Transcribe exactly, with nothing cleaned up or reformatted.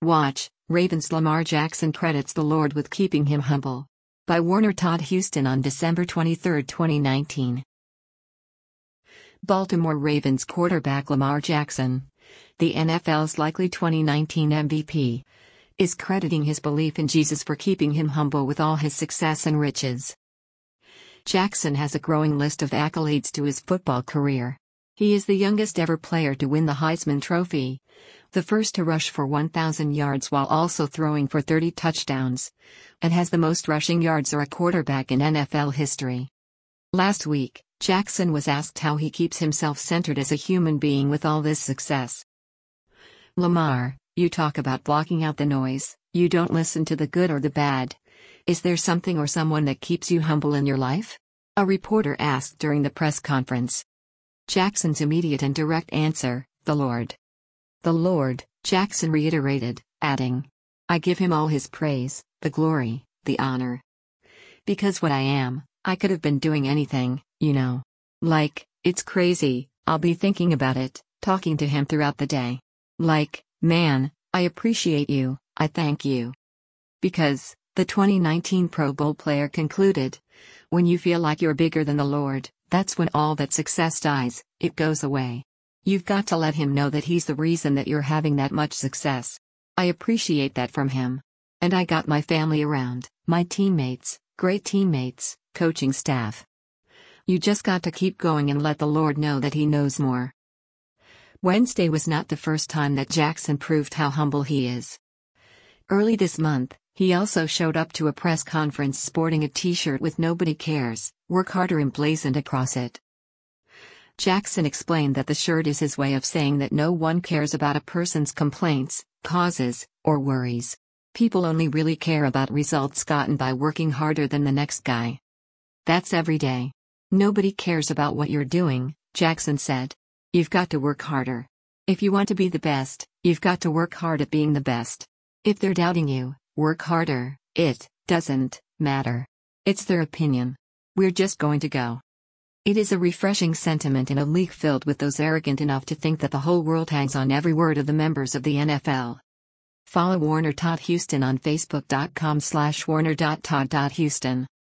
Watch, Ravens Lamar Jackson credits the Lord with keeping him humble. By Warner Todd Houston on December twenty-third, twenty nineteen. Baltimore Ravens quarterback Lamar Jackson, the N F L's likely twenty nineteen M V P, is crediting his belief in Jesus for keeping him humble with all his success and riches. Jackson has a growing list of accolades to his football career. He is the youngest ever player to win the Heisman Trophy, the first to rush for one thousand yards while also throwing for thirty touchdowns, and has the most rushing yards for a quarterback in N F L history. Last week, Jackson was asked how he keeps himself centered as a human being with all this success. Lamar, you talk about blocking out the noise, you don't listen to the good or the bad. Is there something or someone that keeps you humble in your life? A reporter asked during the press conference. Jackson's immediate and direct answer, the Lord. The Lord, Jackson reiterated, adding, I give him all his praise, the glory, the honor. Because what I am, I could have been doing anything, you know. Like, it's crazy, I'll be thinking about it, talking to him throughout the day. Like, man, I appreciate you, I thank you. Because, the twenty nineteen Pro Bowl player concluded, when you feel like you're bigger than the Lord, that's when all that success dies, it goes away. You've got to let him know that he's the reason that you're having that much success. I appreciate that from him. And I got my family around, my teammates, great teammates, coaching staff. You just got to keep going and let the Lord know that he knows more. Wednesday was not the first time that Jackson proved how humble he is. Early this month, he also showed up to a press conference sporting a t-shirt with "Nobody Cares, Work Harder" emblazoned across it. Jackson explained that the shirt is his way of saying that no one cares about a person's complaints, causes, or worries. People only really care about results gotten by working harder than the next guy. That's every day. Nobody cares about what you're doing, Jackson said. You've got to work harder. If you want to be the best, you've got to work hard at being the best. If they're doubting you, work harder, it doesn't matter. It's their opinion. We're just going to go. It is a refreshing sentiment in a league filled with those arrogant enough to think that the whole world hangs on every word of the members of the N F L. Follow Warner Todd Houston on Facebook dot com slash Warner Todd Houston.